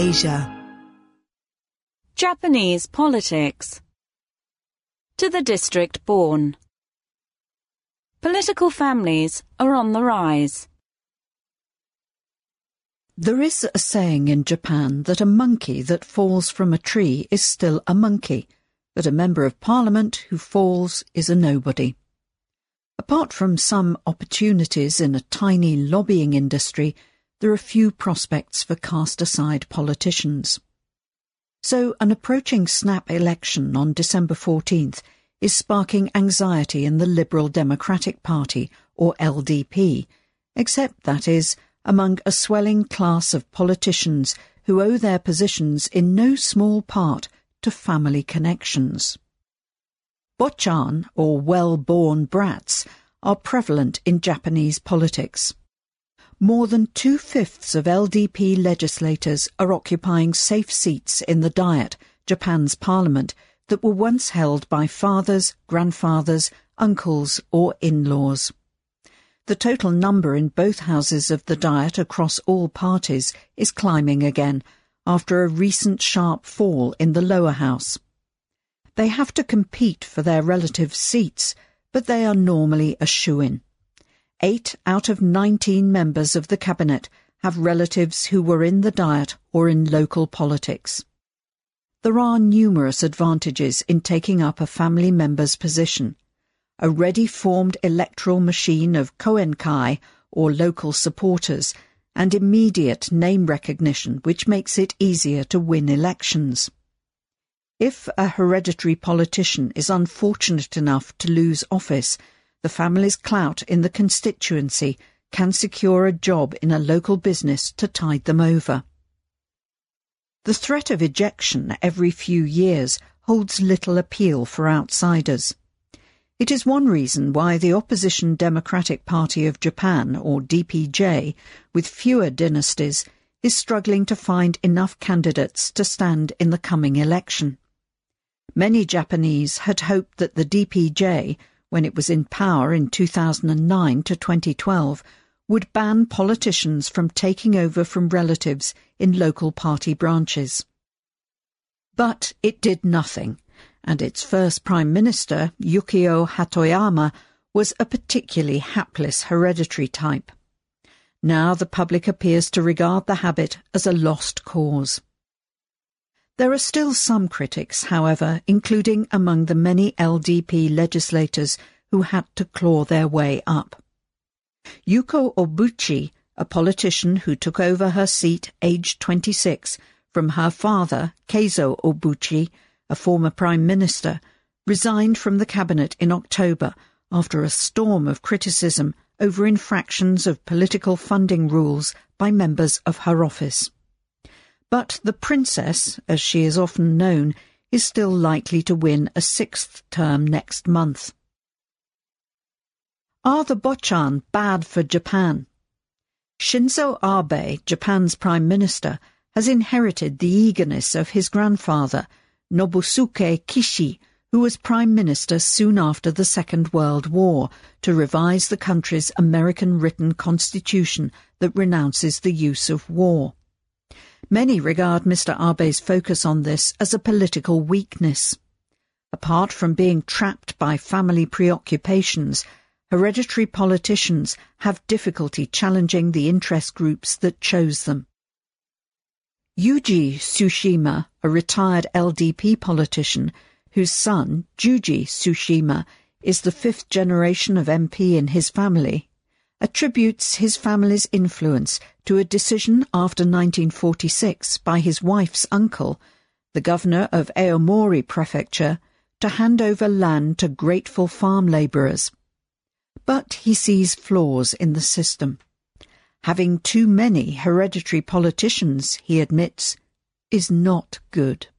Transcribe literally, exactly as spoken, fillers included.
Asia. Japanese politics. To the district born. Political families are on the rise. There is a saying in Japan that a monkey that falls from a tree is still a monkey, that a member of parliament who falls is a nobody. Apart from some opportunities in a tiny lobbying industry, there are few prospects for cast-aside politicians. So an approaching snap election on December fourteenth is sparking anxiety in the Liberal Democratic Party, or L D P, except, that is, among a swelling class of politicians who owe their positions in no small part to family connections. Bochan, or well-born brats, are prevalent in Japanese politics. More than two-fifths of L D P legislators are occupying safe seats in the Diet, Japan's parliament, that were once held by fathers, grandfathers, uncles or in-laws. The total number in both houses of the Diet across all parties is climbing again, after a recent sharp fall in the lower house. They have to compete for their relative seats, but they are normally a shoo-in. Eight out of nineteen members of the cabinet have relatives who were in the Diet or in local politics. There are numerous advantages in taking up a family member's position. A ready-formed electoral machine of koenkai, or local supporters, and immediate name recognition which makes it easier to win elections. If a hereditary politician is unfortunate enough to lose office, the family's clout in the constituency can secure a job in a local business to tide them over. The threat of ejection every few years holds little appeal for outsiders. It is one reason why the opposition Democratic Party of Japan, or D P J, with fewer dynasties, is struggling to find enough candidates to stand in the coming election. Many Japanese had hoped that the D P J, when it was in power in two thousand nine to twenty twelve, would ban politicians from taking over from relatives in local party branches. But it did nothing, and its first Prime Minister, Yukio Hatoyama, was a particularly hapless hereditary type. Now the public appears to regard the habit as a lost cause. There are still some critics, however, including among the many L D P legislators who had to claw their way up. Yuko Obuchi, a politician who took over her seat aged twenty-six from her father, Keizo Obuchi, a former Prime Minister, resigned from the cabinet in October after a storm of criticism over infractions of political funding rules by members of her office. But the princess, as she is often known, is still likely to win a sixth term next month. Are the Bochan bad for Japan? Shinzo Abe, Japan's Prime Minister, has inherited the eagerness of his grandfather, Nobusuke Kishi, who was Prime Minister soon after the Second World War, to revise the country's American-written constitution that renounces the use of war. Many regard Mister Abe's focus on this as a political weakness. Apart from being trapped by family preoccupations, hereditary politicians have difficulty challenging the interest groups that chose them. Yuji Tsushima, a retired L D P politician, whose son, Juji Tsushima, is the fifth generation of M P in his family, attributes his family's influence to a decision after nineteen forty-six by his wife's uncle, the governor of Aomori Prefecture, to hand over land to grateful farm labourers. But he sees flaws in the system. Having too many hereditary politicians, he admits, is not good.